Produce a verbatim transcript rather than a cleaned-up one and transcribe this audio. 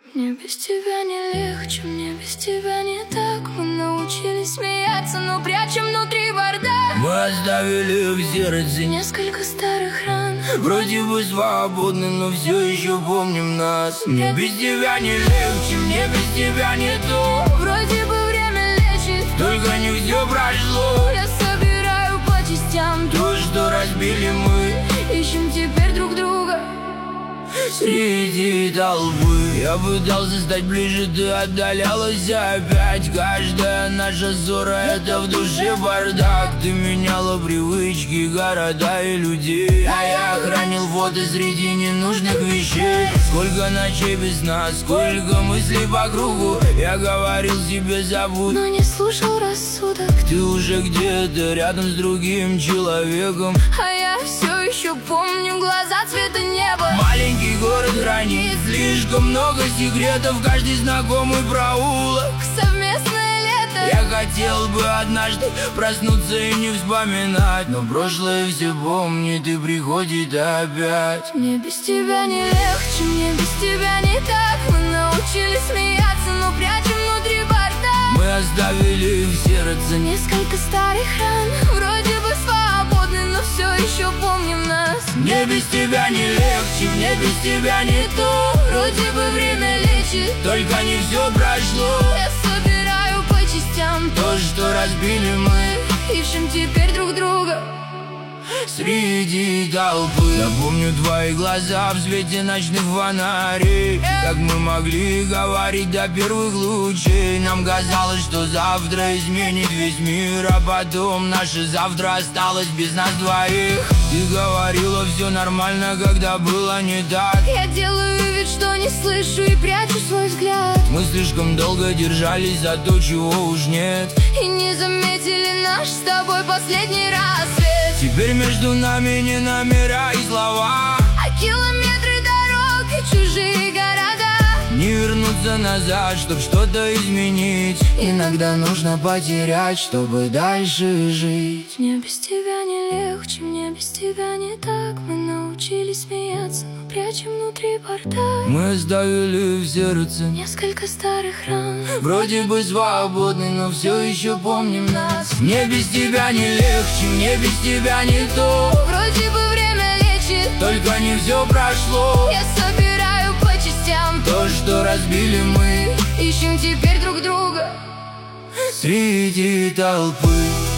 Мне без тебя не легче, мне без тебя не так. Мы научились смеяться, но прячем внутри бардак. Мы оставили в сердце несколько старых ран. Вроде бы свободны, но все еще помним нас. Мне без тебя не легче, мне без тебя не то. Вроде бы время лечит, только не все прошло. Я собираю по частям то, что разбили мы. Ищем теперь друг друга среди толпы. Я пытался стать ближе, ты отдалялась опять. Каждая наша ссора — это в душе бардак. Ты меняла привычки, города и людей, а я хранил фото среди ненужных вещей. Сколько ночей без сна, сколько мыслей по кругу. Я говорил себе забудь, но не слушал рассудок. Ты уже где-то рядом с другим человеком, а я все еще помню глаза цвета неба. Маленький город хранит слишком много секретов. Каждый знакомый проулок, совместное лето. Я хотел бы однажды проснуться и не вспоминать, но прошлое все помнит и приходит опять. Мне без тебя не легче, мне без тебя не так. Мы научились смеяться, но прячем внутри бардак. Мы оставили в сердце несколько старых ран. Вроде бы свободны, но все еще помним нас. Мне без тебя не легче, мне без тебя не то. Вроде бы время лечит, только не все прошло. Я собираю по частям то, что разбили мы. Ищем теперь друг друга среди толпы. Я помню твои глаза в свете ночных фонарей. Как мы могли говорить до первых лучей. Нам казалось, что завтра изменит весь мир, а потом наше завтра осталось без нас двоих. Ты говорила, все нормально, когда было не так. Я делаю вид, что не слышу и прячу свой взгляд. Мы слишком долго держались за то, чего уж нет, и не заметили наш с тобой последний рассвет. Теперь между нами не номера и слова, а километры дорог и чужие города. Не вернуться назад, чтоб что-то изменить. Иногда нужно потерять, чтобы дальше жить. Мне без тебя не легче, мне без тебя не так. Мы научились смеяться, но прячем внутри бардак. Мы оставили в сердце несколько старых ран. Вроде бы свободны, но все еще помним нас. Мне без тебя не легче, мне без тебя не то. Вроде бы время лечит, только не все прошло. Я собираю по частям то, что разбили мы. Ищем теперь друг друга среди толпы.